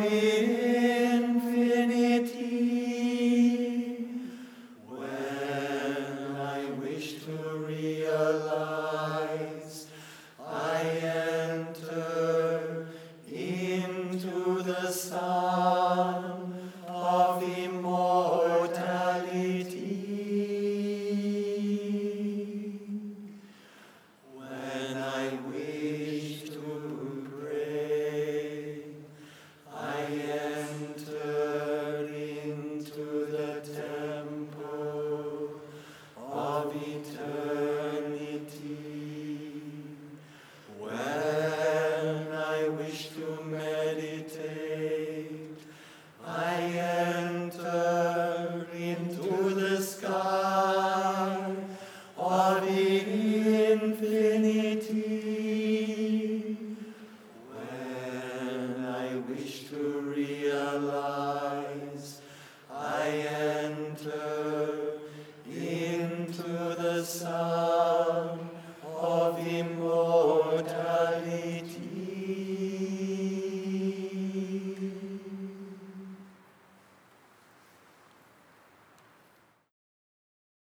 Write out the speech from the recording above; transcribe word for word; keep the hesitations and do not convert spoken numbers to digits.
infinity. When I wish to realize, I enter into the sun of immortality. When I wish to pray, I enter into the temple of eternity. When I wish to meditate, I enter into the sky of infinity. When I wish to realize, I enter into the sun of immortality.